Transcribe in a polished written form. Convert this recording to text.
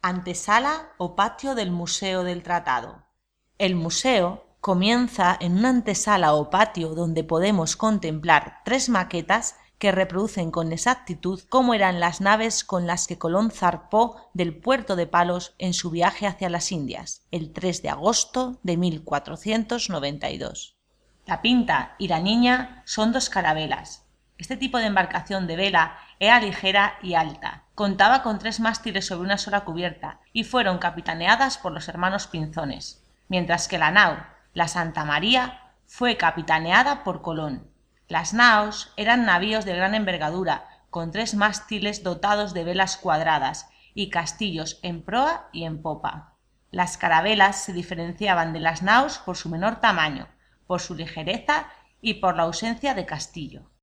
Antesala o patio del Museo del Tratado. El museo comienza en una antesala o patio donde podemos contemplar 3 maquetas que reproducen con exactitud cómo eran las naves con las que Colón zarpó del puerto de Palos en su viaje hacia las Indias, el 3 de agosto de 1492. La Pinta y la Niña son 2 carabelas. Este tipo de embarcación de vela era ligera y alta, contaba con 3 mástiles sobre una sola cubierta y fueron capitaneadas por los hermanos Pinzones, mientras que la nao, la Santa María, fue capitaneada por Colón. Las naos eran navíos de gran envergadura, con 3 mástiles dotados de velas cuadradas y castillos en proa y en popa. Las carabelas se diferenciaban de las naos por su menor tamaño, por su ligereza y por la ausencia de castillo.